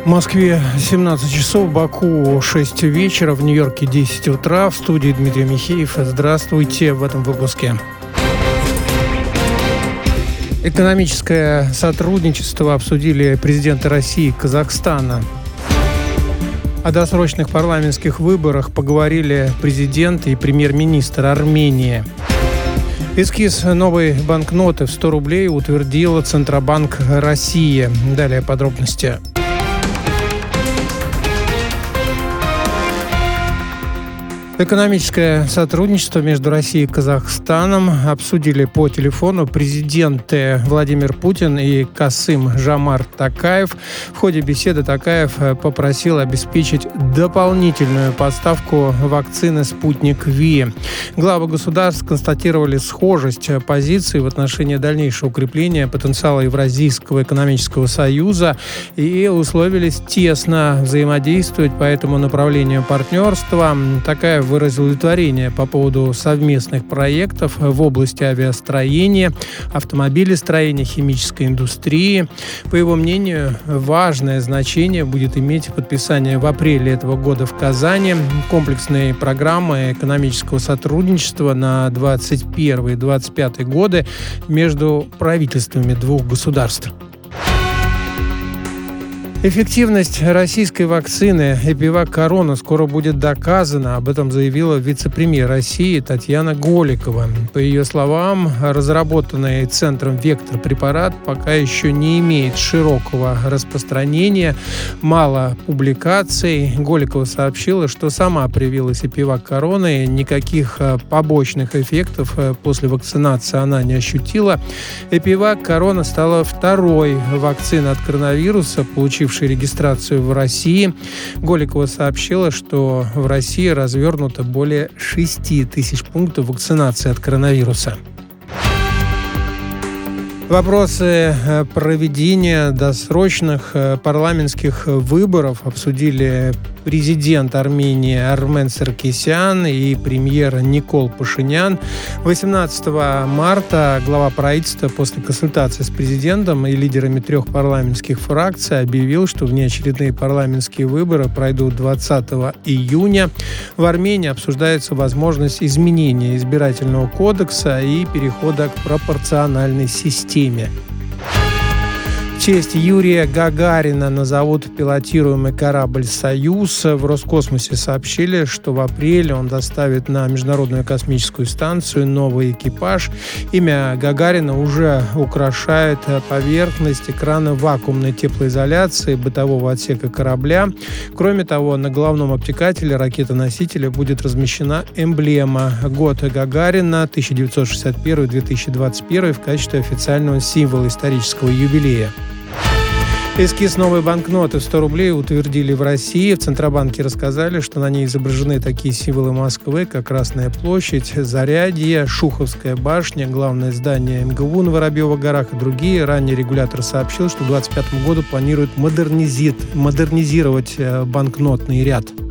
В Москве 17 часов, в Баку 6 вечера, в Нью-Йорке 10 утра. В студии Дмитрий Михеев. Здравствуйте в этом выпуске. Экономическое сотрудничество обсудили президенты России и Казахстана. О досрочных парламентских выборах поговорили президент и премьер-министр Армении. Эскиз новой банкноты в 100 рублей утвердил Центробанк России. Далее подробности. Экономическое сотрудничество между Россией и Казахстаном обсудили по телефону президенты Владимир Путин и Касым-Жомарт Токаев. В ходе беседы Токаев попросил обеспечить дополнительную поставку вакцины «Спутник Ви». Главы государств констатировали схожесть позиций в отношении дальнейшего укрепления потенциала Евразийского экономического союза и условились тесно взаимодействовать по этому направлению партнерства. Токаев выразил удовлетворение по поводу совместных проектов в области авиастроения, автомобилестроения, химической индустрии. По его мнению, важное значение будет иметь подписание в апреле этого года в Казани комплексной программы экономического сотрудничества на 2021 и 2025 годы между правительствами двух государств. Эффективность российской вакцины «Эпивак Корона» скоро будет доказана. Об этом заявила вице-премьер России Татьяна Голикова. По ее словам, разработанный центром «Вектор» препарат пока еще не имеет широкого распространения, мало публикаций. Голикова сообщила, что сама привилась «Эпивак Корона», и никаких побочных эффектов после вакцинации она не ощутила. «Эпивак Корона» стала второй вакциной от коронавируса, получившей регистрацию в России. Голикова сообщила, что в России развернуто более 6 тысяч пунктов вакцинации от коронавируса. Вопросы проведения досрочных парламентских выборов обсудили президент Армении Армен Саркисян и премьер Никол Пашинян. 18 марта глава правительства после консультации с президентом и лидерами 3 парламентских фракций объявил, что внеочередные парламентские выборы пройдут 20 июня. В Армении обсуждается возможность изменения избирательного кодекса и перехода к пропорциональной системе. В честь Юрия Гагарина назовут пилотируемый корабль «Союз». В Роскосмосе сообщили, что в апреле он доставит на Международную космическую станцию новый экипаж. Имя Гагарина уже украшает поверхность экрана вакуумной теплоизоляции бытового отсека корабля. Кроме того, на головном обтекателе ракеты-носителя будет размещена эмблема «Год Гагарина 1961-2021» в качестве официального символа исторического юбилея. Эскиз новой банкноты в 100 рублей утвердили в России. В Центробанке рассказали, что на ней изображены такие символы Москвы, как Красная площадь, Зарядье, Шуховская башня, главное здание МГУ на Воробьевых горах и другие. Ранее регулятор сообщил, что к 2025 году планирует модернизировать банкнотный ряд.